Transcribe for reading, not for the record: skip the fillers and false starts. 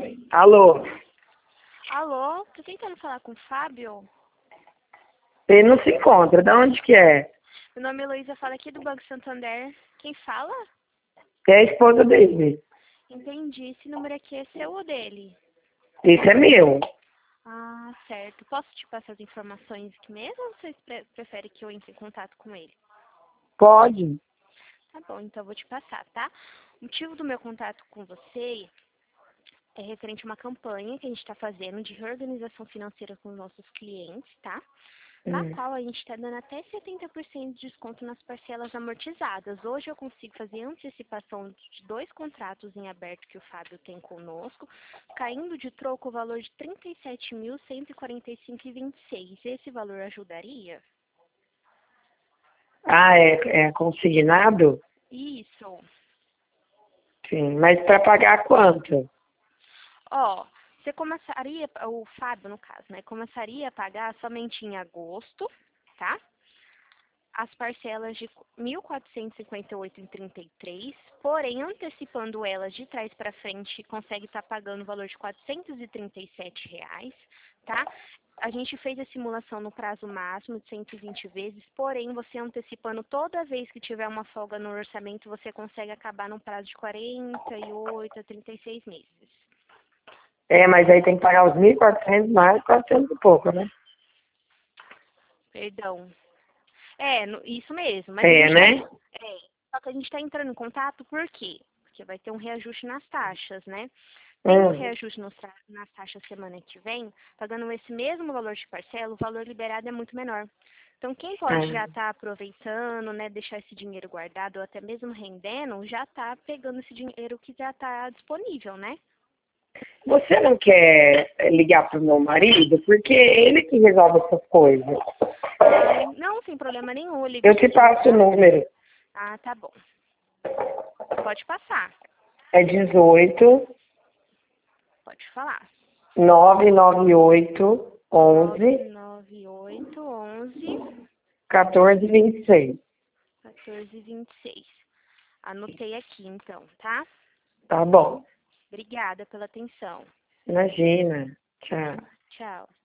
Alô? Alô, tô tentando falar com o Fábio. Ele não se encontra. De onde que é? Meu nome é Heloísa, falo aqui do Banco Santander. Quem fala? É a esposa dele. Entendi. Esse número aqui é seu ou dele? Esse é meu. Ah, certo. Posso te passar as informações aqui mesmo ou vocês preferem que eu entre em contato com ele? Pode. Tá bom, então eu vou te passar, tá? O motivo do meu contato com você é referente a uma campanha que a gente está fazendo de reorganização financeira com os nossos clientes, tá? Na qual a gente está dando até 70% de desconto nas parcelas amortizadas. Hoje eu consigo fazer antecipação de 2 contratos em aberto que o Fábio tem conosco, caindo de troco o valor de R$ 37.145,26. Esse valor ajudaria? Ah, é consignado? Isso. Sim. Mas para pagar quanto? Ó, você começaria, o Fábio no caso, né? Começaria a pagar somente em agosto, tá? As parcelas de R$ 1.458,33, porém, antecipando elas de trás para frente, consegue estar pagando o valor de R$ 437, tá? A gente fez a simulação no prazo máximo de 120 vezes, porém, você antecipando toda vez que tiver uma folga no orçamento, você consegue acabar num prazo de 48 a 36 meses. É, mas aí tem que pagar os 1.400 mais 400 e pouco, né? Perdão. Isso mesmo, mas a É, gente vai. né? Só que a gente está entrando em contato por quê? Porque vai ter um reajuste nas taxas, né? Tendo um Hum. reajuste nas taxas semana que vem, pagando esse mesmo valor de parcela, o valor liberado é muito menor. Então, quem pode já Ah. estar aproveitando, né, deixar esse dinheiro guardado ou até mesmo rendendo, já está pegando esse dinheiro que já está disponível, né? Você não quer ligar pro meu marido? Porque é ele que resolve essas coisas. Não, sem problema nenhum, eu ligo Eu te sim, passo o tá? número. Ah, tá bom. Pode passar, É 18 pode falar. 998 11 99811 1426. 1426. Anotei aqui, então, tá? Tá bom. Obrigada pela atenção. Imagina. Tchau. Tchau.